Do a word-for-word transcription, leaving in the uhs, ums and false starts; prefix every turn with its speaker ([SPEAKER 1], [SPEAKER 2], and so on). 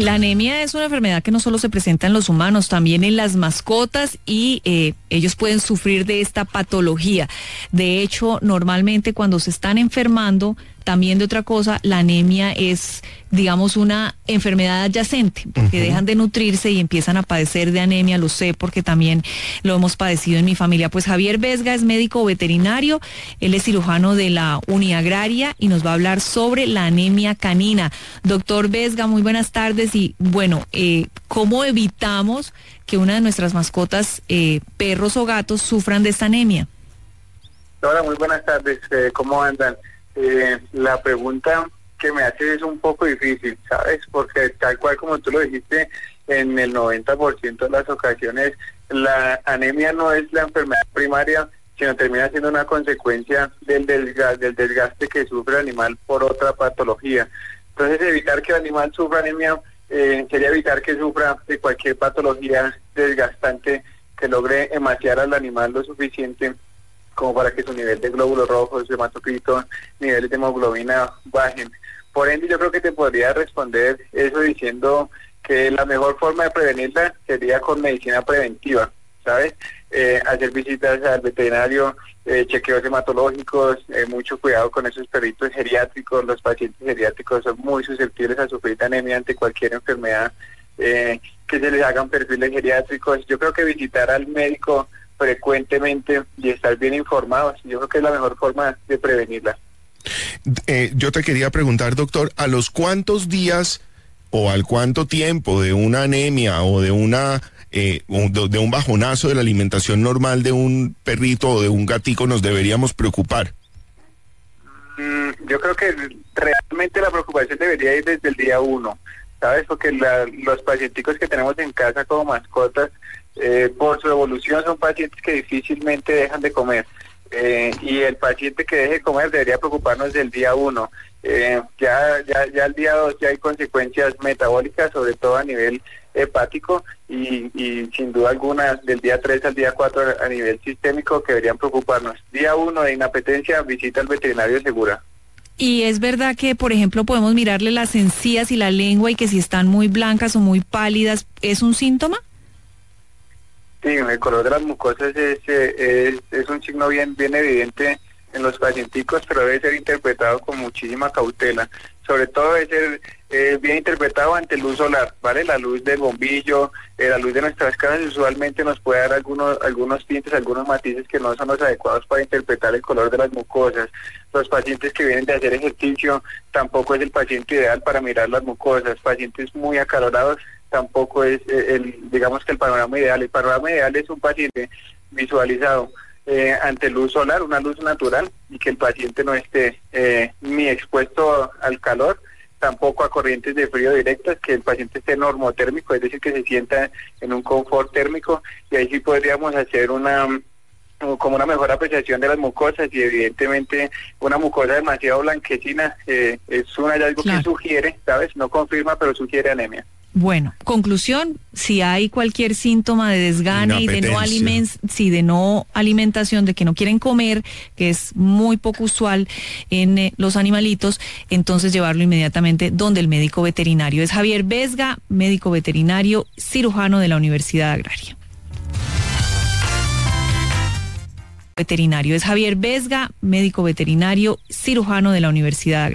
[SPEAKER 1] La anemia es una enfermedad que no solo se presenta en los humanos, también en las mascotas y eh, ellos pueden sufrir de esta patología. De hecho, normalmente cuando se están enfermando también de otra cosa, la anemia es, digamos, una enfermedad adyacente, porque uh-huh. dejan de nutrirse y empiezan a padecer de anemia, lo sé porque también lo hemos padecido en mi familia. Pues Javier Vesga es médico veterinario, él es cirujano de la Uniagraria y nos va a hablar sobre la anemia canina. Doctor Vesga, muy buenas tardes y bueno, eh, ¿cómo evitamos que una de nuestras mascotas, eh, perros o gatos, sufran de esta anemia?
[SPEAKER 2] Hola, muy buenas tardes, eh, ¿cómo andan? Eh, la pregunta que me hace es un poco difícil, ¿sabes? Porque tal cual como tú lo dijiste, en el noventa por ciento de las ocasiones la anemia no es la enfermedad primaria, sino termina siendo una consecuencia del desgaste, del desgaste que sufre el animal por otra patología. Entonces, evitar que el animal sufra anemia eh, sería evitar que sufra de cualquier patología desgastante que logre emaciar al animal lo suficiente como para que su nivel de glóbulos rojos, de hematocrito, niveles de hemoglobina bajen. Por ende, yo creo que te podría responder eso diciendo que la mejor forma de prevenirla sería con medicina preventiva, ¿sabes? Eh, hacer visitas al veterinario, eh, chequeos hematológicos, eh, mucho cuidado con esos perritos geriátricos. Los pacientes geriátricos son muy susceptibles a sufrir de anemia ante cualquier enfermedad, eh, que se les hagan perfiles geriátricos. Yo creo que visitar al médico frecuentemente y estar bien informados, yo creo que es la mejor forma de prevenirla.
[SPEAKER 3] Eh, yo te quería preguntar, doctor, ¿a los cuántos días o al cuánto tiempo de una anemia o de una eh, de un bajonazo de la alimentación normal de un perrito o de un gatico nos deberíamos preocupar?
[SPEAKER 2] Mm, yo creo que realmente la preocupación debería ir desde el día uno, ¿sabes? Porque la, los pacienticos que tenemos en casa como mascotas, Eh, por su evolución son pacientes que difícilmente dejan de comer, eh, y el paciente que deje de comer debería preocuparnos del día uno. Eh, ya ya ya el día dos ya hay consecuencias metabólicas, sobre todo a nivel hepático, y, y sin duda alguna del día tres al día cuatro a nivel sistémico que deberían preocuparnos. Día uno de inapetencia, visita al veterinario segura.
[SPEAKER 1] Y es verdad que, por ejemplo, podemos mirarle las encías y la lengua y que si están muy blancas o muy pálidas, ¿es un síntoma?
[SPEAKER 2] Sí, el color de las mucosas es, es, es un signo bien, bien evidente en los pacienticos, pero debe ser interpretado con muchísima cautela. Sobre todo debe ser eh, bien interpretado ante luz solar, ¿vale? La luz del bombillo, eh, la luz de nuestras casas usualmente nos puede dar algunos, algunos tintes, algunos matices que no son los adecuados para interpretar el color de las mucosas. Los pacientes que vienen de hacer ejercicio tampoco es el paciente ideal para mirar las mucosas. Pacientes muy acalorados tampoco es el, digamos que el panorama ideal. El panorama ideal es un paciente visualizado eh, ante luz solar, una luz natural, y que el paciente no esté eh, ni expuesto al calor, tampoco a corrientes de frío directas, que el paciente esté normotérmico, es decir, que se sienta en un confort térmico, y ahí sí podríamos hacer una como una mejor apreciación de las mucosas, y evidentemente una mucosa demasiado blanquecina eh, es un hallazgo claro. que sugiere, ¿sabes? No confirma, pero sugiere anemia.
[SPEAKER 1] Bueno, conclusión, si hay cualquier síntoma de desgane y de no, alimen sí, de no alimentación, de que no quieren comer, que es muy poco usual en eh, los animalitos, entonces llevarlo inmediatamente donde el médico veterinario. Es Javier Vesga, médico veterinario, cirujano de la Universidad Agraria. Veterinario es Javier Vesga, médico veterinario, cirujano de la Universidad Agraria.